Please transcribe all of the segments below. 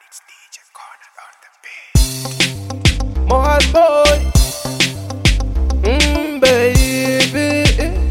It's DJ Corner on the beat. More boy, baby.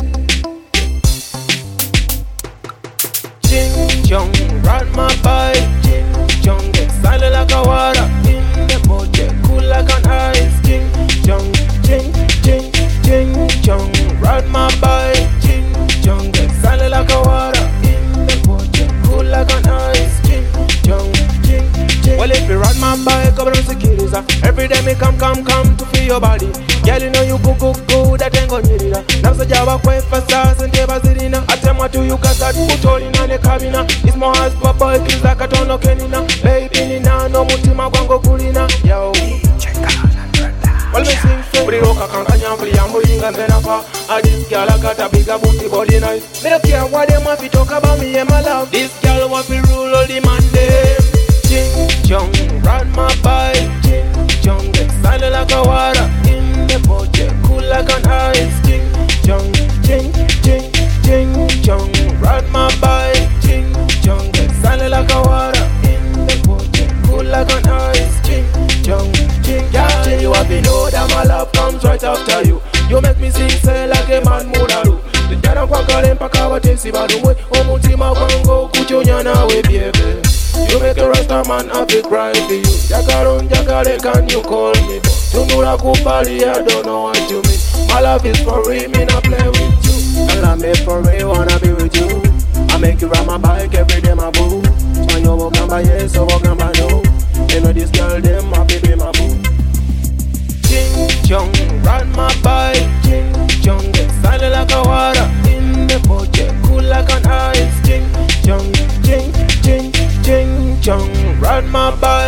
Ching chong, ride my bike. Ching chong, get silent like a water. In the boat, get cool like an ice. Ching chong, ching ching ching chong, ride my bike. Ching chong, get silent like a water. In the boat, get cool like an ice. Ching chong, ching ching. Well, if you ride my bike, cover the securities. Every day me come to feel your body. Girl, you know you go, that ain't gonna need it. Now so java quite fast and teba zirina. I tell what you got that put all in the cabina. It's more as papa, it feels like a ton of kenina. Baby, nina, no mutima gwango kulina. Yo, DJ Corner, brother. well me sing for the rock, I can't jam for the ambuling and then I this girl I got a bigger booty body nice. Me don't care what them want to talk about me and my love. This girl want to rule all the man them. Ching chong, ride my bike. Ching chong, get silent like a water. In the boat, get cool like an ice. Ching chong, ching ching ching chong, ride my bike. Ching chong, get silent like a water. In the boat, get cool like an ice. Ching chong, ching. Girl, you have to know that my love comes right after you. You make me sing say like a man woulda do. The jana kwa kale mpaka watesi badumwe. Omutima gwango kuchonya nawe baby. You make a rasta man happy cry for you. Jagaron, jagare, can you call me? Tunura kupali, I don't know what you mean. My love is for real, me not play with you. And I made for real, wanna be with you. I make you ride my bike every day, my boo. And you walk on by yes, so walk on by no. You know this girl, them, my baby, my boo. Ching chong, ride my bike. Ching chong, get silent like a water. In the boat, get cool like an ice. Ching chong, ching ching ching chong, ride my bike.